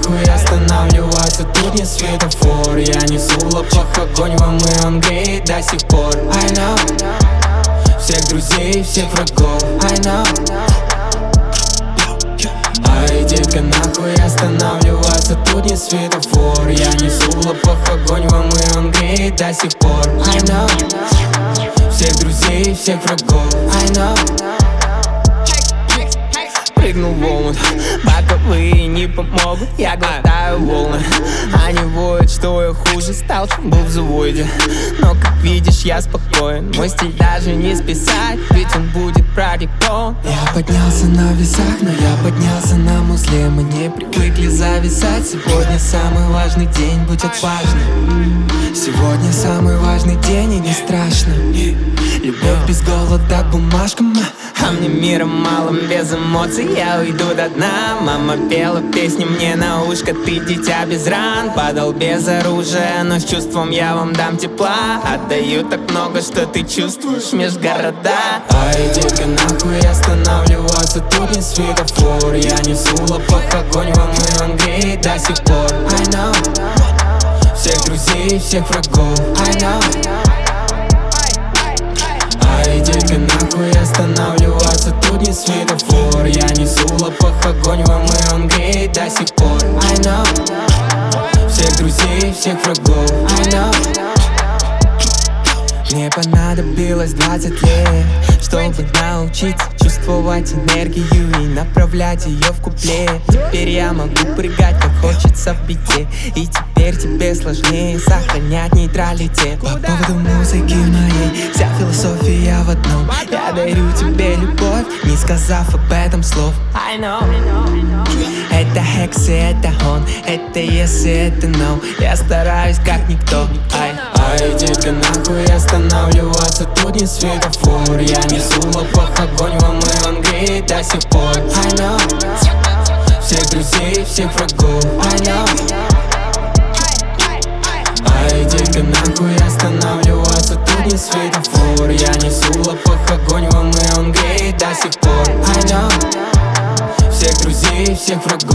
нахуй останавливаться, тут не светофор. Я несу в лапах огонь вам, и он греет до сих пор. I know всех друзей, всех врагов. I know. Ай, детка, нахуй останавливаться, тут не светофор. Я несу в лапах огонь вам, и он греет до сих пор. I know всех друзей, всех врагов. I know. Прыгнул в омут, боковые не помогут. Я глотаю волны, они воют, что я хуже стал, чем был в заводе. Но как видишь, я спокоен, мой стиль даже не списать, ведь он будет продиктован. Я поднялся на весах, но я поднялся на музле. Мы не привыкли зависать. Сегодня самый важный день, будь отважным. Сегодня самый важный день, и не страшно. Любовь без голода к бумажкам. А мне мира мало, без эмоций я уйду до дна. Мама пела песни мне на ушко: ты дитя без ран. Падал без оружия, но с чувством я вам дам тепла. Отдаю так много, что ты чувствуешь меж города. Ай, детка, нахуй останавливаться, тут не светофор. Я несу в лапах огонь вам, и он греет до сих пор. I know всех друзей, всех врагов. I know. Ай, детка, нахуй останавливаться, тут не светофор. Я несу в лапах огонь вам, и он греет до сих пор. I know всех друзей, всех врагов. I know. Мне понадобилось 20 лет, чтобы научиться чувствовать энергию и направлять ее в куплет. Теперь я могу прыгать, как хочется в бите, и теперь тебе сложнее сохранять нейтралитет. По поводу музыки моей вся философия в одном: я дарю тебе любовь, не сказав об этом слов. I know это хекс и это он, это yes и это no. Я стараюсь как никто. Ай, детка, нахуй останавливаться, тут не светофор. Я несу в лапах огонь вам, и он греет до сих пор. I know всех друзей, всех врагов. I know. Ай, детка, нахуй останавливаться, тут не светофор. Я несу в лапах огонь вам, и он греет до сих пор. I know всех друзей, всех врагов.